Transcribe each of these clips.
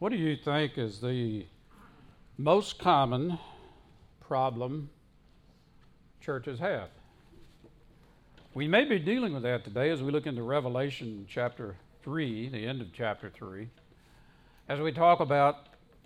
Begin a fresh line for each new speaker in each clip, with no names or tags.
What do you think is the most common problem churches have? We may be dealing with that today as we look into Revelation chapter 3, the end of chapter 3, as we talk about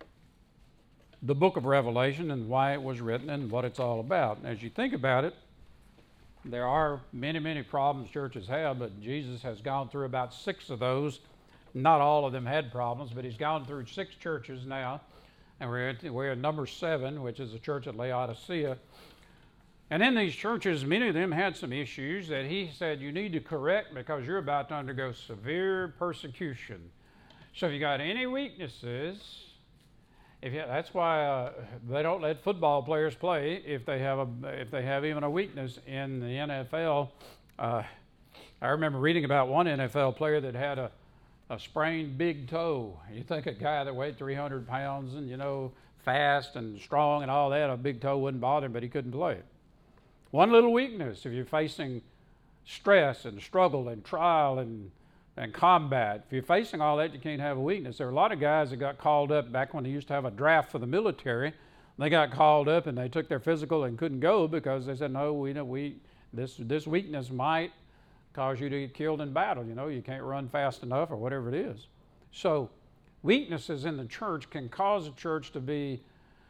the book of Revelation and why it was written and what it's all about. And as you think about it, there are many, many problems churches have, but Jesus has gone through about 6 of those. Not all of them had problems, but he's gone through 6 churches now, and we're at number 7, which is the church at Laodicea. And in these churches, many of them had some issues that he said you need to correct because you're about to undergo severe persecution. So if you got any weaknesses, that's why they don't let football players play if they have even a weakness in the NFL. I remember reading about one NFL player that had a sprained big toe. You think a guy that weighed 300 pounds and fast and strong and all that, a big toe wouldn't bother him, but he couldn't play. One little weakness, if you're facing stress and struggle and trial and combat, if you're facing all that, you can't have a weakness. There are a lot of guys that got called up back when they used to have a draft for the military. They got called up and they took their physical and couldn't go because they said, no, this weakness might cause you to get killed in battle. You can't run fast enough or whatever it is. So weaknesses in the church can cause a church to be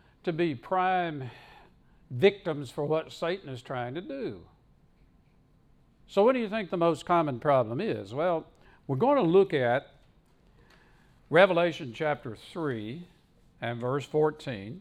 prime victims for what Satan is trying to do. So what do you think the most common problem is? Well, we're going to look at Revelation chapter 3 and verse 14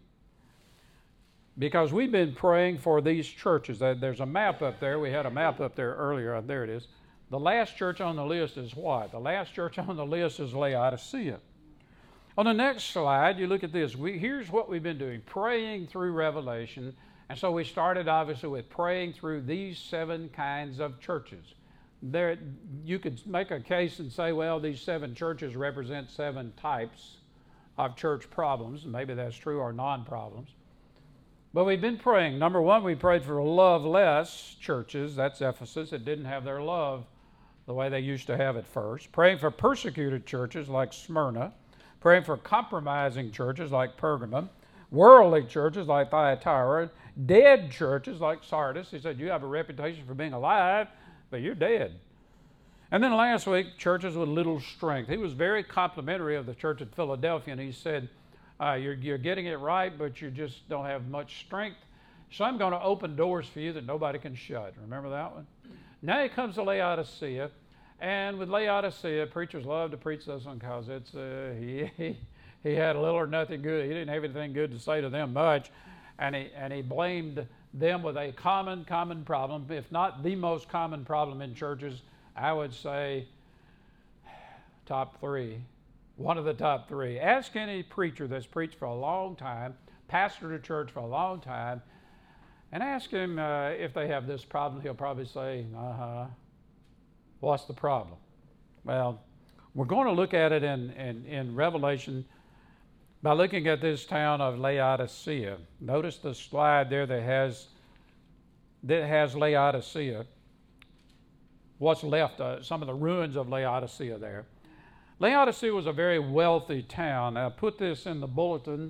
because we've been praying for these churches. There's a map up there. We had a map up there earlier. There it is. The last church on the list is what? The last church on the list is Laodicea. On the next slide, you look at this. Here's what we've been doing, praying through Revelation. And so we started obviously with praying through these 7 kinds of churches. You could make a case and say, well, these 7 churches represent 7 types of church problems. Maybe that's true, or non-problems. But we've been praying. Number 1, we prayed for loveless churches. That's Ephesus. It didn't have their love the way they used to have it first. Praying for persecuted churches like Smyrna. Praying for compromising churches like Pergamum. Worldly churches like Thyatira. Dead churches like Sardis. He said, you have a reputation for being alive, but you're dead. And then last week, churches with little strength. He was very complimentary of the church at Philadelphia, and he said, you're getting it right, but you just don't have much strength. So I'm going to open doors for you that nobody can shut. Remember that one? Now he comes to Laodicea, and with Laodicea, preachers love to preach this one because it's he had little or nothing good. He didn't have anything good to say to them much, and he blamed them with a common problem, if not the most common problem in churches. I would say top 3. One of the top 3. Ask any preacher that's preached for a long time, pastored a church for a long time, and ask him if they have this problem. He'll probably say, what's the problem? Well, we're going to look at it in Revelation by looking at this town of Laodicea. Notice the slide there that has Laodicea. What's left, some of the ruins of Laodicea there. Laodicea was a very wealthy town. I put this in the bulletin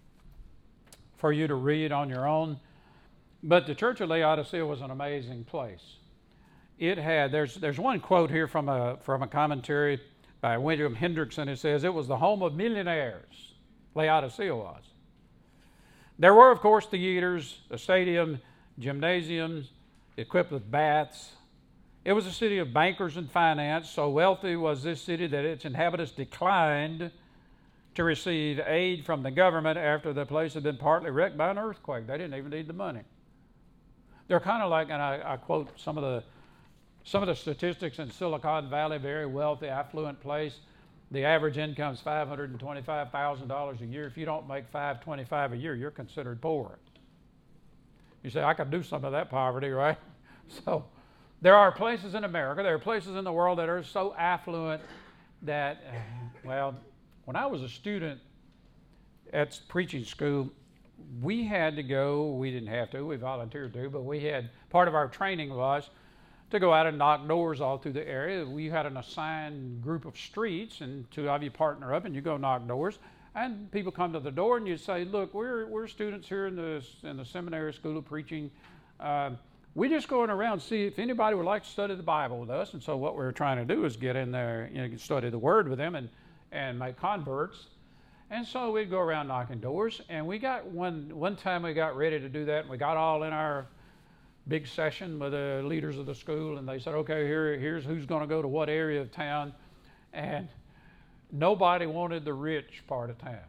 for you to read on your own. But the church of Laodicea was an amazing place. It had, there's one quote here from a commentary by William Hendrickson. It says, it was the home of millionaires, Laodicea was. There were, of course, theaters, a stadium, gymnasiums, equipped with baths. It was a city of bankers and finance. So wealthy was this city that its inhabitants declined to receive aid from the government after the place had been partly wrecked by an earthquake. They didn't even need the money. They're kind of like, and I quote some of the statistics in Silicon Valley, very wealthy, affluent place. The average income is $525,000 a year. If you don't make $525,000 a year, you're considered poor. You say, I could do some of that poverty, right? So there are places in America, there are places in the world that are so affluent that, well, when I was a student at preaching school, we had to go, we didn't have to, we volunteered to, but we had, part of our training was to go out and knock doors all through the area. We had an assigned group of streets, and 2 of you partner up and you go knock doors. And people come to the door and you say, look, we're students here in the seminary school of preaching. We're just going around to see if anybody would like to study the Bible with us. And so what we're trying to do is get in there, study the Word with them and make converts. And so we'd go around knocking doors. And we got one time we got ready to do that, and we got all in our big session with the leaders of the school, and they said, okay, here's who's going to go to what area of town. And nobody wanted the rich part of town.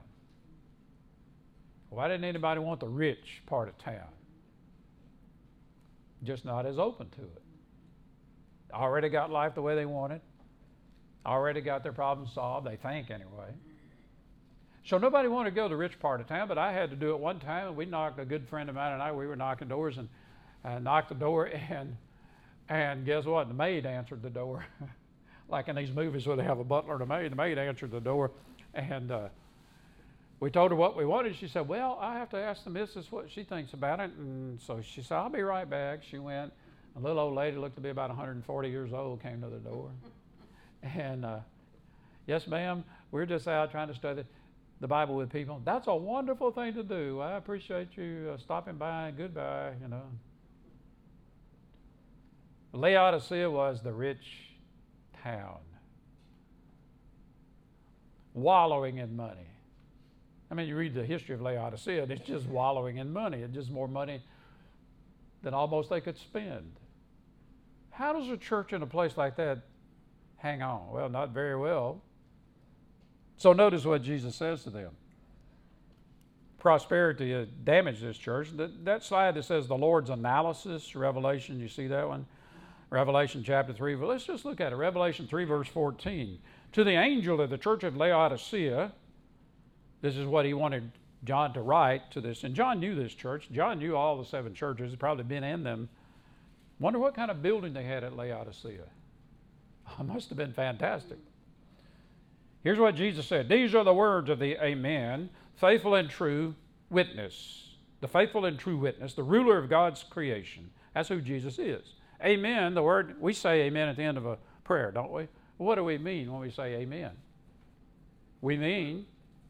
Why didn't anybody want the rich part of town? Just not as open to it. Already got life the way they wanted. Already got their problems solved, they think anyway. So nobody wanted to go to the rich part of town, but I had to do it one time, and we knocked, a good friend of mine and I, we were knocking doors, and knocked the door, and guess what? The maid answered the door. Like in these movies where they have a butler and the maid answered the door, and we told her what we wanted. She said, well, I have to ask the missus what she thinks about it. And so she said, I'll be right back. She went. A little old lady, looked to be about 140 years old, came to the door. And yes, ma'am, we're just out trying to study the Bible with people. That's a wonderful thing to do. I appreciate you stopping by, and goodbye, Laodicea was the rich town, wallowing in money. I mean, you read the history of Laodicea, and it's just wallowing in money. It's just more money than almost they could spend. How does a church in a place like that hang on? Well, not very well. So notice what Jesus says to them. Prosperity damaged this church. That slide that says the Lord's analysis, Revelation, you see that one? Revelation chapter 3. Well, let's just look at it. Revelation 3, verse 14. To the angel of the church of Laodicea, this is what he wanted John to write to this. And John knew this church. John knew all the 7 churches. He'd probably been in them. Wonder what kind of building they had at Laodicea. It must have been fantastic. Here's what Jesus said. These are the words of the Amen, faithful and true witness. The faithful and true witness, the ruler of God's creation. That's who Jesus is. Amen, the word, we say amen at the end of a prayer, don't we? What do we mean when we say amen? We mean,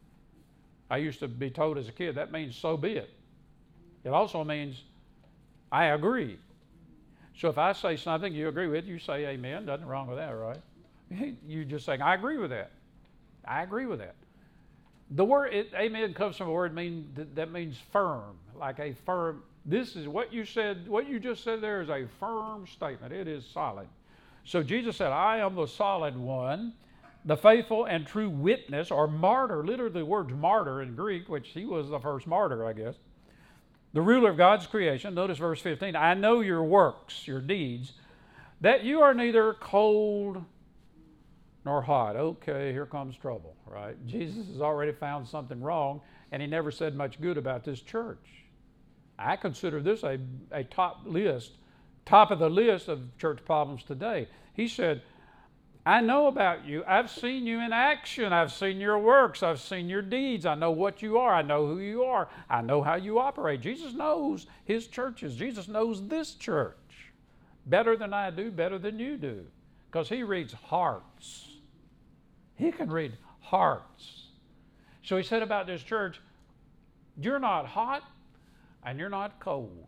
I used to be told as a kid, that means so be it. It also means I agree. So if I say something you agree with, you say amen. Nothing wrong with that, right? You just saying, I agree with that. I agree with that. The word amen comes from a word that means firm, like a firm. This is what you said, what you just said there is a firm statement. It is solid. So Jesus said, I am the solid one, the faithful and true witness, or martyr, literally the word's martyr in Greek, which he was the first martyr, I guess. The ruler of God's creation. Notice verse 15. I know your works, your deeds, that you are neither cold nor hot. Okay, here comes trouble, right? Jesus has already found something wrong, and he never said much good about this church. I consider this a top of the list of church problems today. He said, I know about you. I've seen you in action. I've seen your works. I've seen your deeds. I know what you are. I know who you are. I know how you operate. Jesus knows his churches. Jesus knows this church better than I do, better than you do, because he reads hearts. He can read hearts. So he said about this church, you're not hot and you're not cold.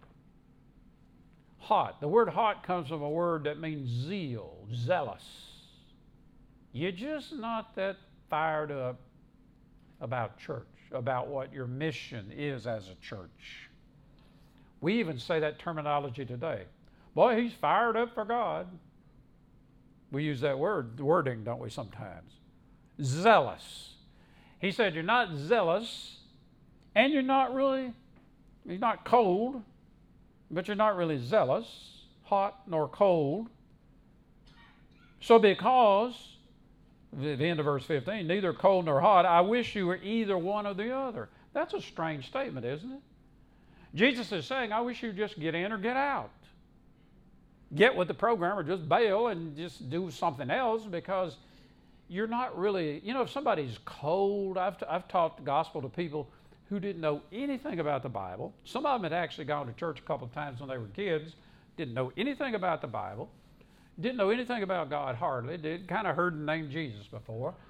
Hot. The word hot comes from a word that means zeal, zealous. You're just not that fired up about church, about what your mission is as a church. We even say that terminology today. Boy, he's fired up for God. We use that wording, don't we, sometimes? Zealous. He said, you're not zealous, and you're not cold, but you're not really zealous, hot nor cold. So because, at the end of verse 15, neither cold nor hot, I wish you were either one or the other. That's a strange statement, isn't it? Jesus is saying, I wish you'd just get in or get out. Get with the program or just bail and just do something else, because you're not really, if somebody's cold, I've taught the gospel to people who didn't know anything about the Bible. Some of them had actually gone to church a couple of times when they were kids, didn't know anything about the Bible, didn't know anything about God hardly, kind of heard the name Jesus before,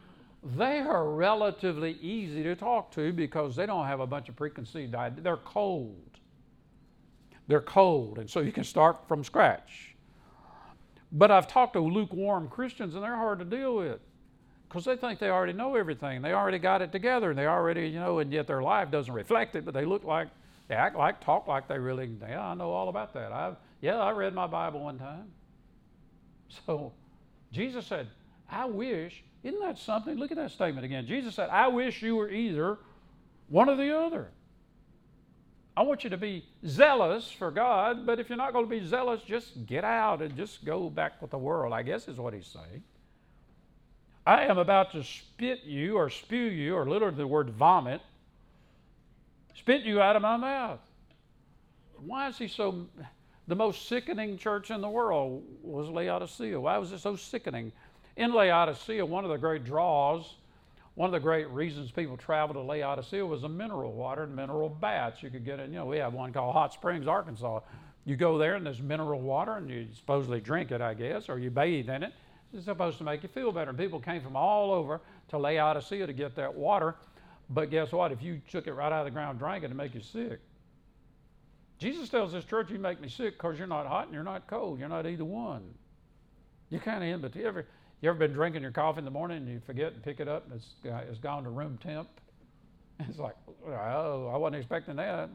they are relatively easy to talk to because they don't have a bunch of preconceived ideas. They're cold. They're cold, and so you can start from scratch. But I've talked to lukewarm Christians, and they're hard to deal with because they think they already know everything. They already got it together, and they already, and yet their life doesn't reflect it, but they act like, talk like they really, yeah, I know all about that. I read my Bible one time. So Jesus said, I wish, isn't that something? Look at that statement again. Jesus said, I wish you were either one or the other. I want you to be zealous for God, but if you're not going to be zealous, just get out and just go back with the world, I guess is what he's saying. I am about to spit you or spew you, or literally the word vomit, spit you out of my mouth. Why is he so... The most sickening church in the world was Laodicea. Why was it so sickening? In Laodicea, one of the great draws, one of the great reasons people traveled to Laodicea was the mineral water and mineral baths. You could get in, we have one called Hot Springs, Arkansas. You go there and there's mineral water and you supposedly drink it, I guess, or you bathe in it. It's supposed to make you feel better. And people came from all over to Laodicea to get that water. But guess what? If you took it right out of the ground and drank it, it'd make you sick. Jesus tells this church, you make me sick because you're not hot and you're not cold. You're not either one. You're kind of in between. You ever been drinking your coffee in the morning and you forget and pick it up and it's gone to room temp? It's like, oh, I wasn't expecting that.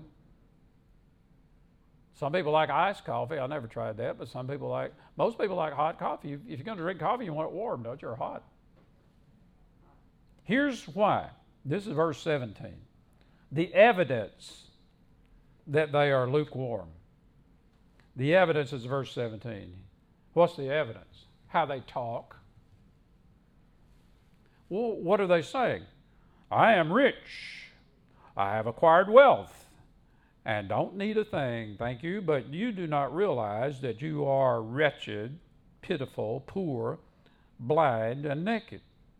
Some people like iced coffee. I never tried that, but most people like hot coffee. If you're going to drink coffee, you want it warm, don't you, or hot? Here's why. This is verse 17. The evidence that they are lukewarm. The evidence is verse 17. What's the evidence? How they talk. Well, what are they saying? I am rich. I have acquired wealth and don't need a thing, thank you, but you do not realize that you are wretched, pitiful, poor, blind, and naked.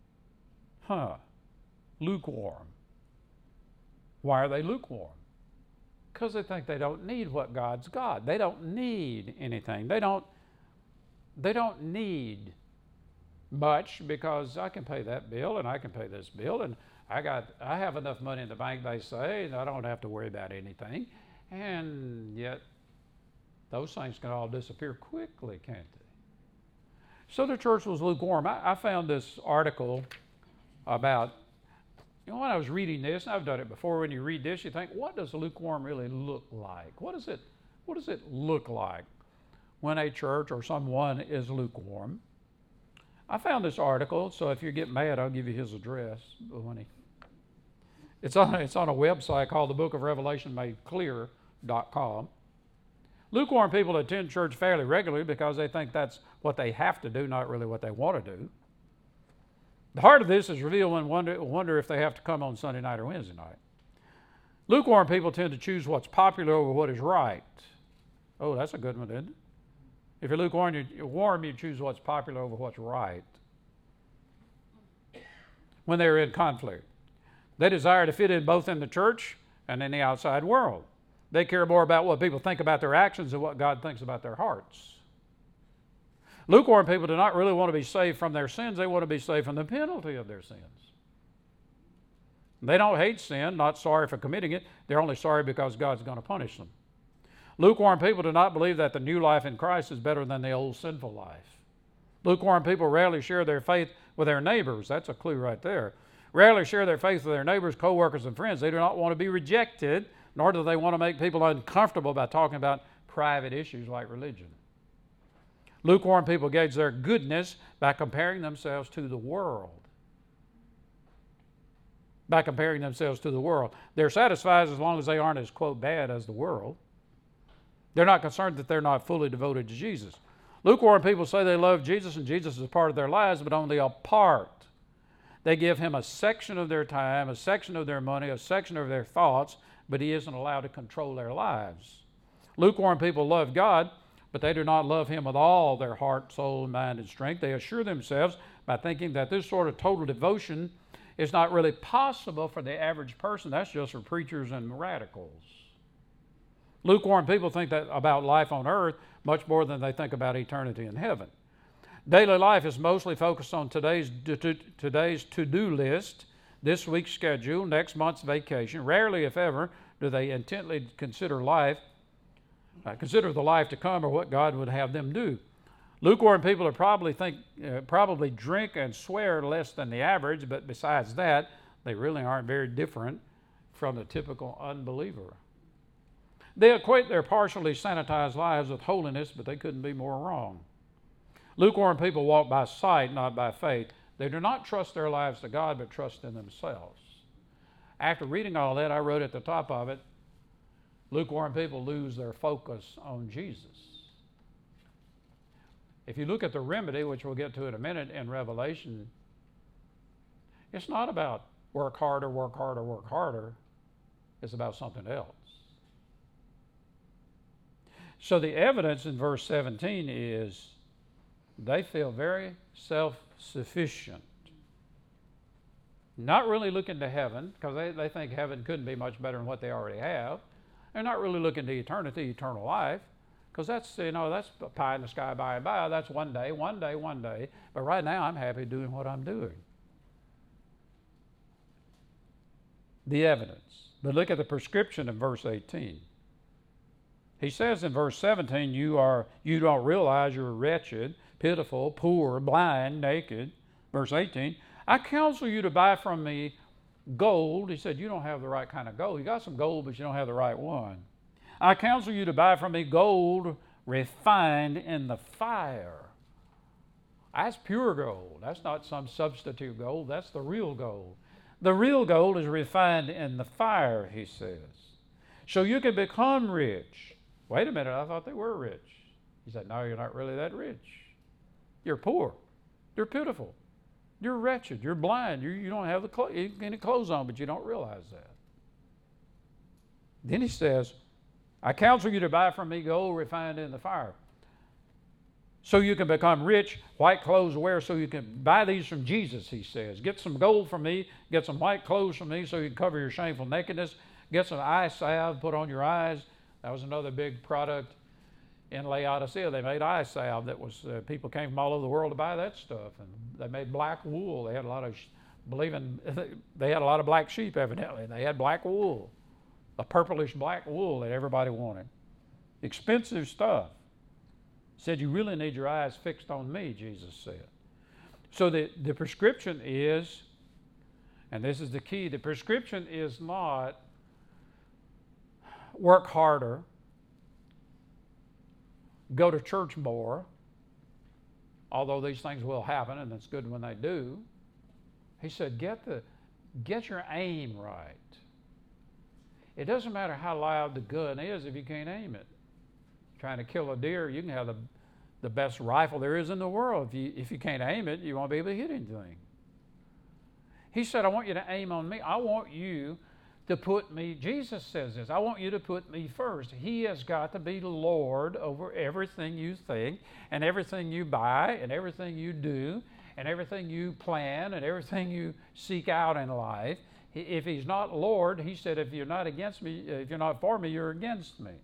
Lukewarm. Why are they lukewarm? Because they think they don't need what God's got. They don't need anything. They don't need much because I can pay that bill and I can pay this bill and I have enough money in the bank, they say, and I don't have to worry about anything. And yet those things can all disappear quickly, can't they? So the church was lukewarm. I found this article about, when I was reading this, and I've done it before, when you read this, you think, what does lukewarm really look like? What does it look like when a church or someone is lukewarm? I found this article, so if you get mad, I'll give you his address. It's on a website called the Book of Revelation Made Clear.com. Lukewarm people attend church fairly regularly because they think that's what they have to do, not really what they want to do. The heart of this is revealed when wonder if they have to come on Sunday night or Wednesday night. Lukewarm people tend to choose what's popular over what is right. Oh, that's a good one, isn't it? If you're lukewarm, you choose what's popular over what's right. When they're in conflict, they desire to fit in both in the church and in the outside world. They care more about what people think about their actions than what God thinks about their hearts. Lukewarm people do not really want to be saved from their sins. They want to be saved from the penalty of their sins. They don't hate sin, not sorry for committing it. They're only sorry because God's going to punish them. Lukewarm people do not believe that the new life in Christ is better than the old sinful life. Lukewarm people rarely share their faith with their neighbors. That's a clue right there. Rarely share their faith with their neighbors, co-workers, and friends. They do not want to be rejected, nor do they want to make people uncomfortable by talking about private issues like religion. Lukewarm people gauge their goodness by comparing themselves to the world. They're satisfied as long as they aren't as, quote, bad as the world. They're not concerned that they're not fully devoted to Jesus. Lukewarm people say they love Jesus and Jesus is a part of their lives, but only a part. They give him a section of their time, a section of their money, a section of their thoughts, but he isn't allowed to control their lives. Lukewarm people love God, but they do not love him with all their heart, soul, mind, and strength. They assure themselves by thinking that this sort of total devotion is not really possible for the average person. That's just for preachers and radicals. Lukewarm people think that about life on earth much more than they think about eternity in heaven. Daily life is mostly focused on today's to-do list, this week's schedule, next month's vacation. Rarely, if ever, do they intently consider the life to come or what God would have them do. Lukewarm people are probably drink and swear less than the average, but besides that, they really aren't very different from the typical unbeliever. They equate their partially sanitized lives with holiness, but they couldn't be more wrong. Lukewarm people walk by sight, not by faith. They do not trust their lives to God, but trust in themselves. After reading all that, I wrote at the top of it, lukewarm people lose their focus on Jesus. If you look at the remedy, which we'll get to in a minute in Revelation, it's not about work harder, work harder, work harder. It's about something else. So the evidence in verse 17 is they feel very self-sufficient. Not really looking to heaven, because they think heaven couldn't be much better than what they already have. They're not really looking to eternity, eternal life, because that's a pie in the sky by and by. That's one day. But right now I'm happy doing what I'm doing. The evidence. But look at the prescription in verse 18. He says in verse 17, you don't realize you're wretched, pitiful, poor, blind, naked. Verse 18, I counsel you to buy from me gold. He said, you don't have the right kind of gold. You got some gold, but you don't have the right one. I counsel you to buy from me gold refined in the fire. That's pure gold. That's not some substitute gold. That's the real gold. The real gold is refined in the fire, he says. So you can become rich. Wait a minute, I thought they were rich. He said, no, you're not really that rich. You're poor. You're pitiful. You're wretched. You're blind. You don't have any clothes on, but you don't realize that. Then he says, I counsel you to buy from me gold refined in the fire. So you can become rich, white clothes to wear, so you can buy these from Jesus, he says. Get some gold from me, get some white clothes from me so you can cover your shameful nakedness. Get some eye salve, put on your eyes. That was another big product in Laodicea. They made eye salve that was, people came from all over the world to buy that stuff. And they made black wool. They had a lot of, they had a lot of black sheep evidently. They had black wool, a purplish black wool that everybody wanted. Expensive stuff. Said, you really need your eyes fixed on me, Jesus said. So the prescription is, and this is the key, the prescription is not work harder, go to church more, although these things will happen and it's good when they do. He said, get your aim right. It doesn't matter how loud the gun is if you can't aim it. Trying to kill a deer, you can have the best rifle there is in the world. If you can't aim it, you won't be able to hit anything. He said, I want you to aim on me. I want you to put me, Jesus says this, I want you to put me first. He has got to be Lord over everything you think and everything you buy and everything you do and everything you plan and everything you seek out in life. If he's not Lord, he said, if you're not against me, if you're not for me, you're against me.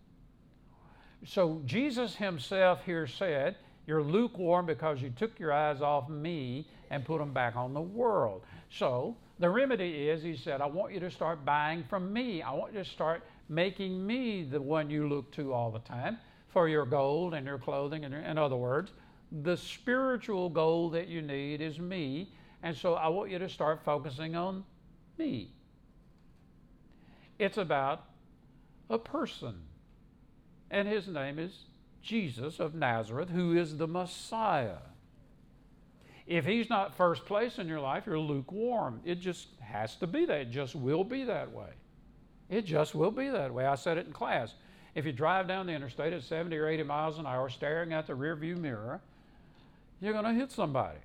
So Jesus himself here said, you're lukewarm because you took your eyes off me and put them back on the world. So the remedy is, he said, I want you to start buying from me. I want you to start making me the one you look to all the time for your gold and your clothing. In other words, the spiritual gold that you need is me. And so I want you to start focusing on me. It's about a person. And his name is Jesus of Nazareth, who is the Messiah. If he's not first place in your life, you're lukewarm. It just has to be that. It just will be that way. It just will be that way. I said it in class. If you drive down the interstate at 70 or 80 miles an hour staring at the rearview mirror, you're going to hit somebody.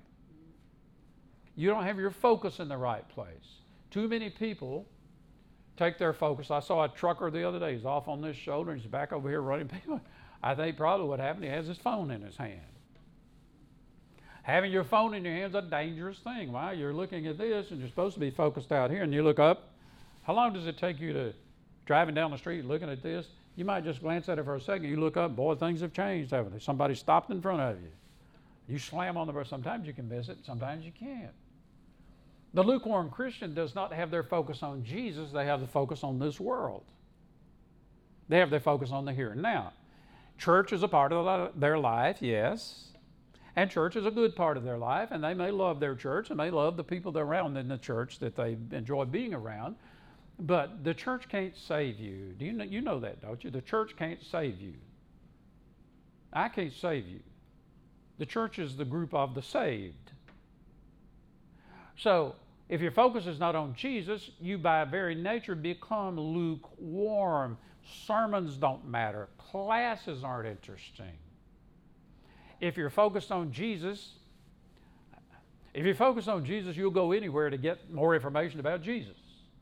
You don't have your focus in the right place. Too many people take their focus. I saw a trucker the other day. He's off on this shoulder and he's back over here running people. I think probably what happened, he has his phone in his hand. Having your phone in your hand is a dangerous thing. Why? You're looking at this and you're supposed to be focused out here and you look up. How long does it take you to, driving down the street looking at this? You might just glance at it for a second. You look up, boy, things have changed, haven't they? Somebody stopped in front of you. You slam on the verse. Sometimes you can miss it, sometimes you can't. The lukewarm Christian does not have their focus on Jesus. They have the focus on this world. They have their focus on the here and now. Church is a part of their life, yes. And church is a good part of their life, and they may love their church, and they love the people around in the church that they enjoy being around. But the church can't save you. You know that, don't you? The church can't save you. I can't save you. The church is the group of the saved. So, if your focus is not on Jesus, you by very nature become lukewarm. Sermons don't matter. Classes aren't interesting. If you're focused on Jesus, you'll go anywhere to get more information about Jesus.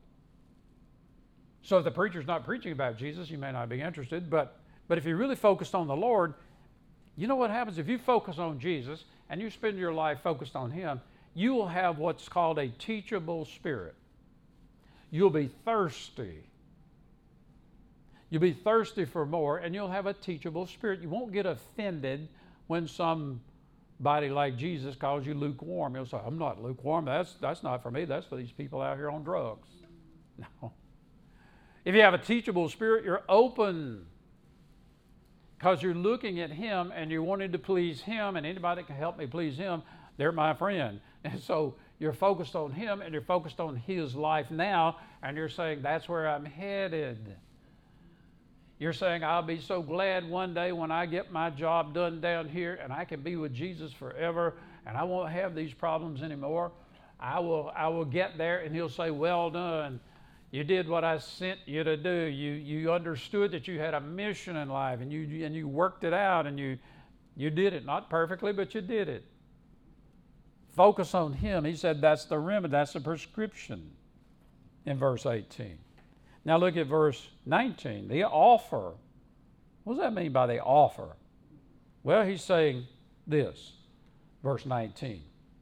So if the preacher's not preaching about Jesus, you may not be interested. But if you're really focused on the Lord, you know what happens? If you focus on Jesus and you spend your life focused on Him, you will have what's called a teachable spirit. You'll be thirsty. You'll be thirsty for more, and you'll have a teachable spirit. You won't get offended when somebody like Jesus calls you lukewarm. You'll say, I'm not lukewarm. That's not for me. That's for these people out here on drugs. No. If you have a teachable spirit, you're open because you're looking at Him and you're wanting to please Him, and anybody that can help me please Him, they're my friend. And so you're focused on Him and you're focused on His life now, and you're saying, that's where I'm headed. You're saying, I'll be so glad one day when I get my job done down here and I can be with Jesus forever and I won't have these problems anymore. I will get there, and He'll say, well done. You did what I sent you to do. You understood that you had a mission in life, and you worked it out, and you did it. Not perfectly, but you did it. Focus on Him. He said that's the remedy, that's the prescription in verse 18. Now look at verse 19. The offer. What does that mean by the offer? Well, he's saying this, verse 19.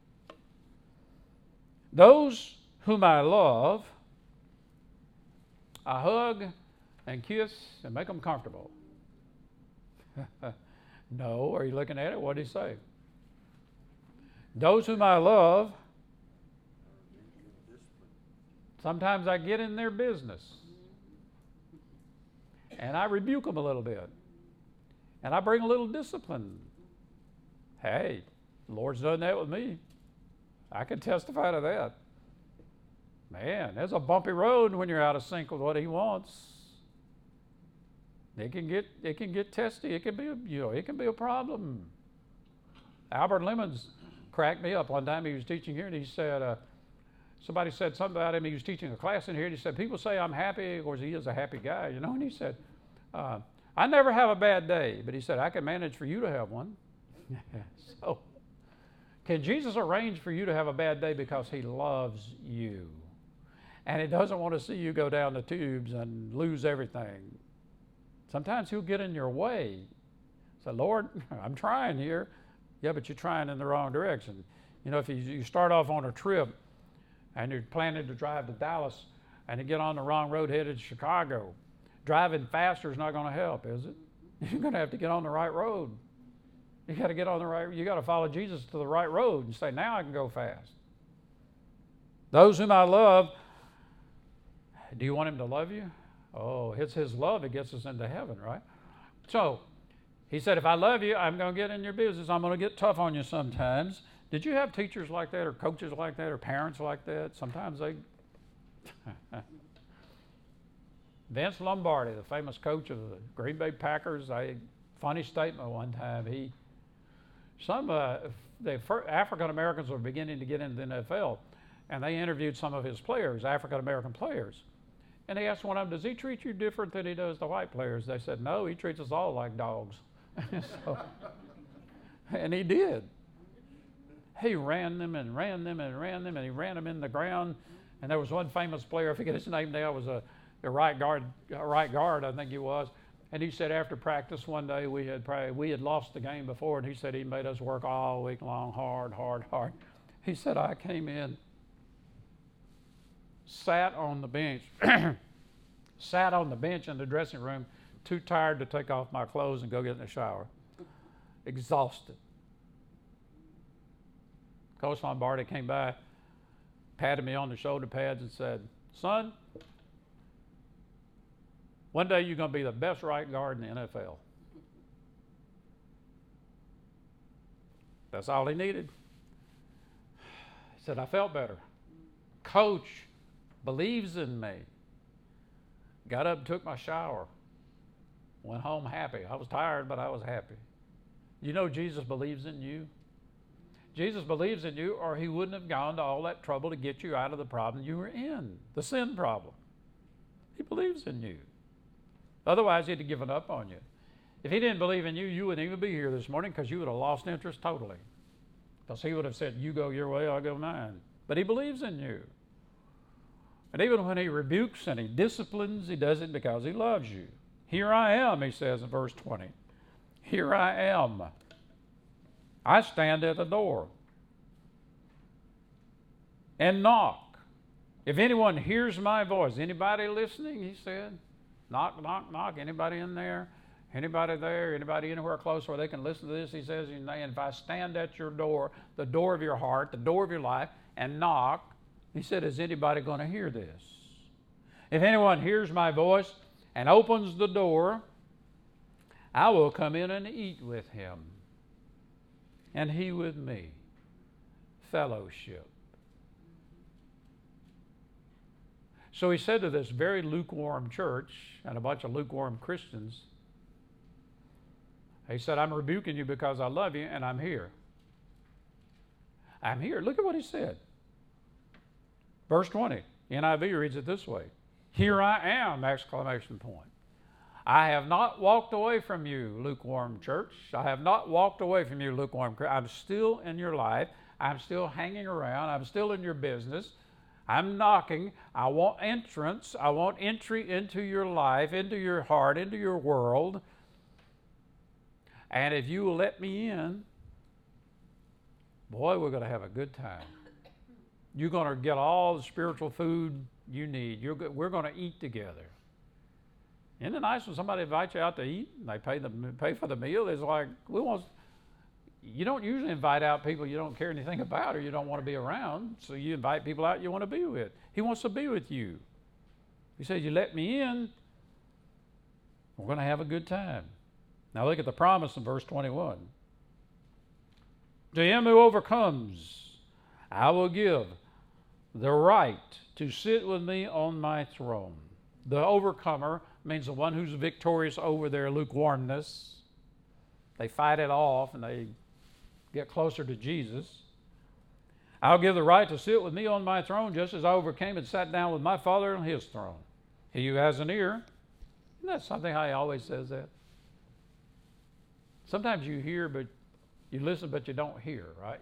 Those whom I love, I hug and kiss and make them comfortable. No, are you looking at it? What did he say? Those whom I love, sometimes I get in their business. And I rebuke them a little bit. And I bring a little discipline. Hey, the Lord's done that with me. I can testify to that. Man, there's a bumpy road when you're out of sync with what He wants. It can get testy. It can be a problem. Albert Lemons cracked me up one time. He was teaching here, and he said, somebody said something about him. He was teaching a class in here, and he said, people say I'm happy. Of course, he is a happy guy, you know. And he said, I never have a bad day. But he said, I can manage for you to have one. So, can Jesus arrange for you to have a bad day because He loves you? And He doesn't want to see you go down the tubes and lose everything. Sometimes He'll get in your way. Say, Lord, I'm trying here. Yeah, but you're trying in the wrong direction. You know, if you start off on a trip and you're planning to drive to Dallas and you get on the wrong road headed to Chicago, driving faster is not going to help, is it? You're going to have to get on the right road. You got to get on the right. You got to follow Jesus to the right road and say, now I can go fast. Those whom I love, do you want Him to love you? Oh, it's His love that gets us into heaven, right? So, He said, if I love you, I'm going to get in your business. I'm going to get tough on you sometimes. Did you have teachers like that, or coaches like that, or parents like that? Sometimes they... Vince Lombardi, the famous coach of the Green Bay Packers, funny statement one time. The African Americans were beginning to get into the NFL, and they interviewed some of his players, African American players. And they asked one of them, does he treat you different than he does the white players? They said, no, he treats us all like dogs. And he did. He ran them, and he ran them in the ground. And there was one famous player, I forget his name now, was a right guard, I think he was. And he said after practice one day, we had lost the game before, and he said he made us work all week long, hard. He said, I came in, sat on the bench in the dressing room, too tired to take off my clothes and go get in the shower. Exhausted. Coach Lombardi came by, patted me on the shoulder pads and said, "Son, one day you're going to be the best right guard in the NFL." That's all he needed. He said, "I felt better. Coach believes in me." Got up and took my shower. Went home happy. I was tired, but I was happy. You know Jesus believes in you. Jesus believes in you, or he wouldn't have gone to all that trouble to get you out of the problem you were in, the sin problem. He believes in you. Otherwise, he'd have given up on you. If he didn't believe in you, you wouldn't even be here this morning, because you would have lost interest totally. Because he would have said, "You go your way, I'll go mine." But he believes in you. And even when he rebukes and he disciplines, he does it because he loves you. "Here I am," he says in verse 20. "Here I am. I stand at the door and knock. If anyone hears my voice," anybody listening, he said, knock, knock, knock. Anybody in there? Anybody there? Anybody anywhere close where they can listen to this? He says, "And if I stand at your door, the door of your heart, the door of your life, and knock," he said, "is anybody going to hear this? If anyone hears my voice and opens the door, I will come in and eat with him, and he with me." Fellowship. So he said to this very lukewarm church and a bunch of lukewarm Christians, he said, "I'm rebuking you because I love you, and I'm here. I'm here." Look at what he said. Verse 20, NIV reads it this way. "Here I am!" exclamation point. "I have not walked away from you, lukewarm church. I have not walked away from you, lukewarm church. I'm still in your life. I'm still hanging around. I'm still in your business. I'm knocking. I want entrance. I want entry into your life, into your heart, into your world. And if you will let me in, boy, we're going to have a good time. You're going to get all the spiritual food you need. We're going to eat together." Isn't it nice when somebody invites you out to eat and they pay for the meal? It's like, you don't usually invite out people you don't care anything about or you don't want to be around. So you invite people out you want to be with. He wants to be with you. He says, "You let me in, we're going to have a good time." Now look at the promise in verse 21. "To him who overcomes, I will give the right to sit with me on my throne." The overcomer means the one who's victorious over their lukewarmness. They fight it off and they get closer to Jesus. "I'll give the right to sit with me on my throne, just as I overcame and sat down with my Father on his throne. He who has an ear," isn't that something how he always says that? Sometimes you hear, but you listen, but you don't hear, right?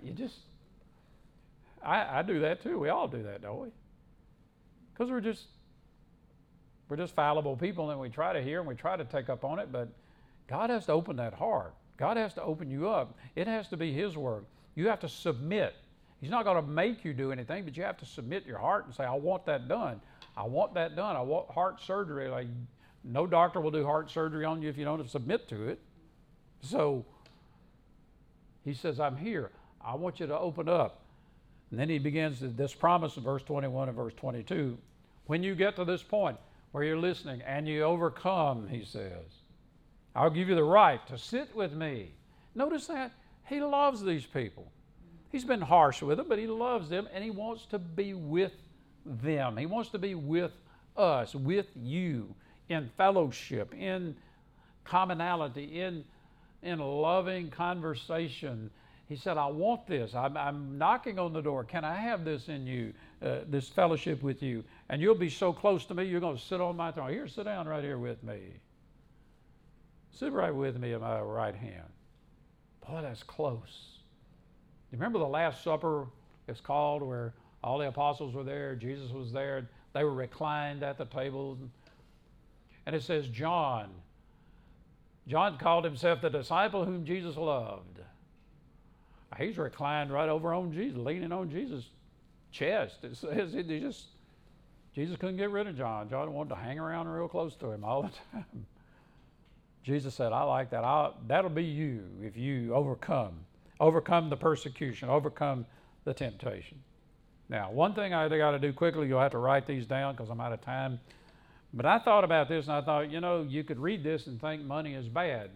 I do that too. We all do that, don't we? Because we're just fallible people, and we try to hear and we try to take up on it, but God has to open that heart. God has to open you up. It has to be his work. You have to submit. He's not going to make you do anything, but you have to submit your heart and say, "I want that done. I want that done. I want heart surgery." Like, no doctor will do heart surgery on you if you don't submit to it. So he says, "I'm here. I want you to open up." And then he begins this promise in verse 21 and verse 22. When you get to this point where you're listening and you overcome, he says, "I'll give you the right to sit with me." Notice that he loves these people. He's been harsh with them, but he loves them, and he wants to be with them. He wants to be with us, with you, in fellowship, in commonality, in loving conversation. He said, "I want this. I'm knocking on the door. Can I have this in you, this fellowship with you? And you'll be so close to me, you're going to sit on my throne. Here, sit down right here with me. Sit right with me at my right hand." Boy, that's close. You remember the Last Supper, it's called, where all the apostles were there, Jesus was there, they were reclined at the table. And it says John called himself the disciple whom Jesus loved. He's reclined right over on Jesus, leaning on Jesus' chest. It says Jesus couldn't get rid of John. John wanted to hang around real close to him all the time. Jesus said, "I like that. That'll be you if you overcome the persecution, overcome the temptation. Now, one thing I got to do quickly, you'll have to write these down because I'm out of time. But I thought about this and I thought, you could read this and think money is bad.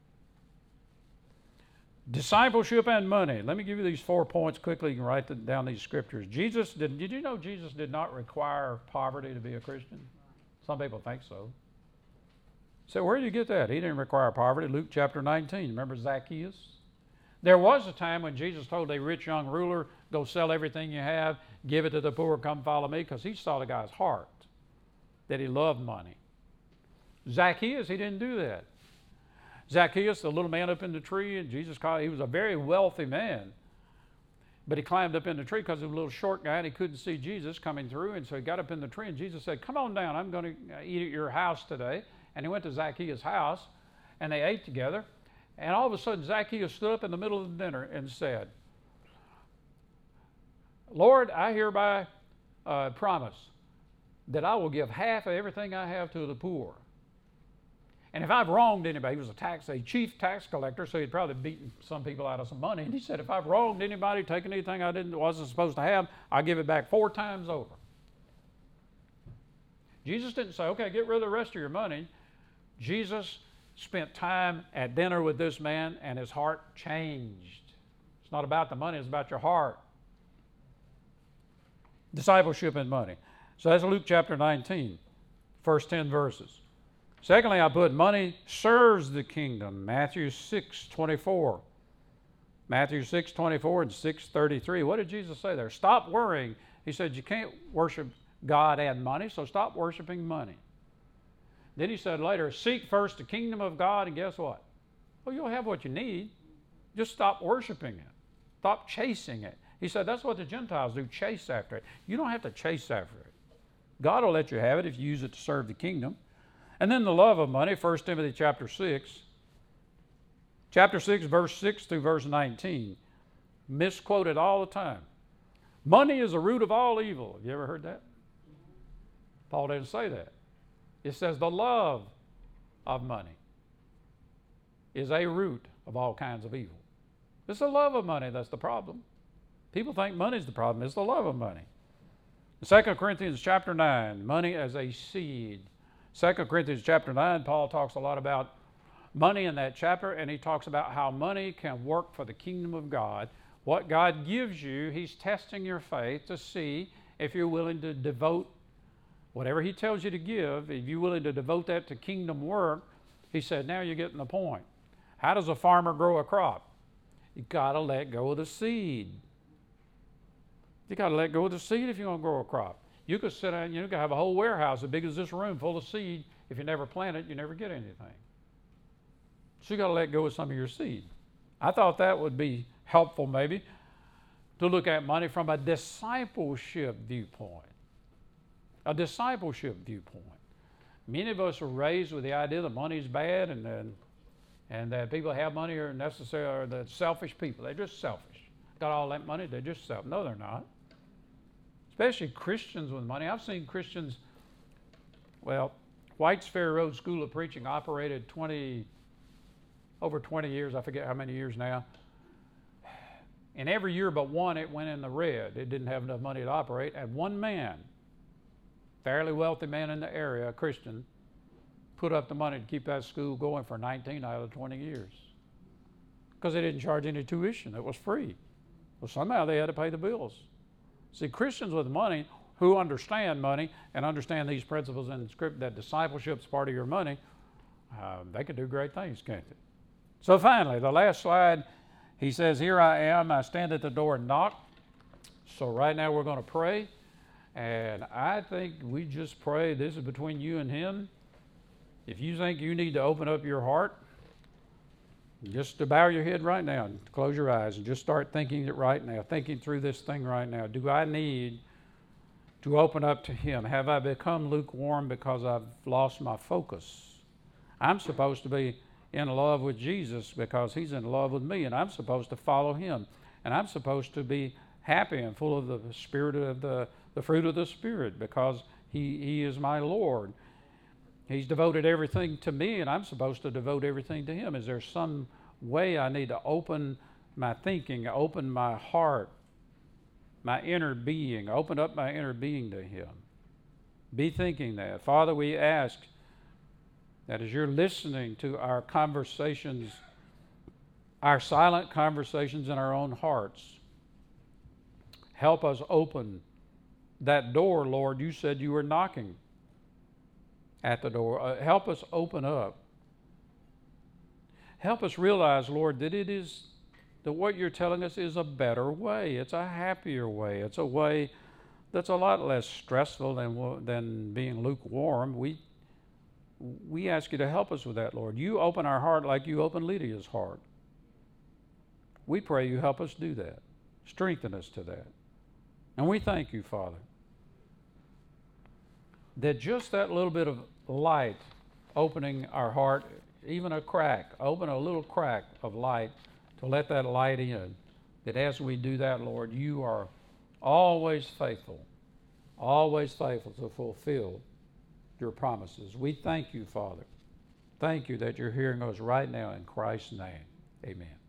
Discipleship and money. Let me give you these 4 points quickly. You can write down these scriptures. Did you know Jesus did not require poverty to be a Christian? Some people think so. So where do you get that? He didn't require poverty. Luke chapter 19. Remember Zacchaeus? There was a time when Jesus told a rich young ruler, go sell everything you have, give it to the poor, come follow me, because he saw the guy's heart, that he loved money. Zacchaeus, he didn't do that. Zacchaeus, the little man up in the tree, and Jesus called, he was a very wealthy man. But he climbed up in the tree because he was a little short guy and he couldn't see Jesus coming through. And so he got up in the tree and Jesus said, come on down, I'm going to eat at your house today. And he went to Zacchaeus' house and they ate together. And all of a sudden Zacchaeus stood up in the middle of the dinner and said, Lord, I hereby promise that I will give half of everything I have to the poor. And if I've wronged anybody, he was a chief tax collector, so he'd probably beaten some people out of some money. And he said, if I've wronged anybody, taken anything I wasn't supposed to have, I'll give it back 4 times over. Jesus didn't say, okay, get rid of the rest of your money. Jesus spent time at dinner with this man and his heart changed. It's not about the money, it's about your heart. Discipleship and money. So that's Luke chapter 19, first 10 verses. Secondly, I put money serves the kingdom. Matthew 6:24. Matthew 6:24 and 6:33. What did Jesus say there? Stop worrying. He said you can't worship God and money, so stop worshiping money. Then he said later, seek first the kingdom of God, and guess what? Well, you'll have what you need. Just stop worshiping it. Stop chasing it. He said that's what the Gentiles do, chase after it. You don't have to chase after it. God will let you have it if you use it to serve the kingdom. And then the love of money, 1 Timothy chapter 6. Chapter 6, verse 6 through verse 19. Misquoted all the time. Money is the root of all evil. Have you ever heard that? Paul didn't say that. It says the love of money is a root of all kinds of evil. It's the love of money that's the problem. People think money's the problem. It's the love of money. 2 Corinthians chapter 9, money as a seed. 2 Corinthians chapter 9, Paul talks a lot about money in that chapter, and he talks about how money can work for the kingdom of God. What God gives you, he's testing your faith to see if you're willing to devote whatever he tells you to give, if you're willing to devote that to kingdom work. He said, now you're getting the point. How does a farmer grow a crop? You've got to let go of the seed. You've got to let go of the seed if you're going to grow a crop. You could sit down, you could have a whole warehouse as big as this room full of seed. If you never plant it, you never get anything. So you got to let go of some of your seed. I thought that would be helpful maybe to look at money from a discipleship viewpoint. A discipleship viewpoint. Many of us are raised with the idea that money is bad and that people who have money are necessarily the selfish people. They're just selfish. Got all that money, they're just selfish. No, they're not. Especially Christians with money. I've seen Christians, White's Ferry Road School of Preaching operated over 20 years, I forget how many years now. And every year but one, it went in the red. It didn't have enough money to operate. And one man, fairly wealthy man in the area, a Christian, put up the money to keep that school going for 19 out of the 20 years. Because they didn't charge any tuition. It was free. Well, somehow they had to pay the bills. See, Christians with money who understand money and understand these principles in the script that discipleship is part of your money, they can do great things, can't they? So finally, the last slide, he says, here I am, I stand at the door and knock. So right now we're going to pray. And I think we just pray, this is between you and him. If you think you need to open up your heart, just to bow your head right now and close your eyes and just start thinking it right now, thinking through this thing right now. Do I need to open up to him? Have I become lukewarm because I've lost my focus? I'm supposed to be in love with Jesus because he's in love with me, and I'm supposed to follow him. And I'm supposed to be happy and full of the spirit of the fruit of the Spirit because he is my Lord. He's devoted everything to me, and I'm supposed to devote everything to him. Is there some way I need to open my thinking, open my heart my inner being. Open up my inner being to Him. Be thinking that. Father, we ask that as you're listening to our conversations, our silent conversations in our own hearts, help us open that door, Lord. You said you were knocking at the door. Help us open up. Help us realize, Lord, that it is that what you're telling us is a better way. It's a happier way. It's a way that's a lot less stressful than being lukewarm. We ask you to help us with that, Lord. You open our heart like you opened Lydia's heart. We pray you help us do that. Strengthen us to that. And we thank you, Father, that just that little bit of light opening our heart, even a crack, open a little crack of light to let that light in, that as we do that, Lord, you are always faithful to fulfill your promises. We thank you, Father. Thank you that you're hearing us right now in Christ's name. Amen.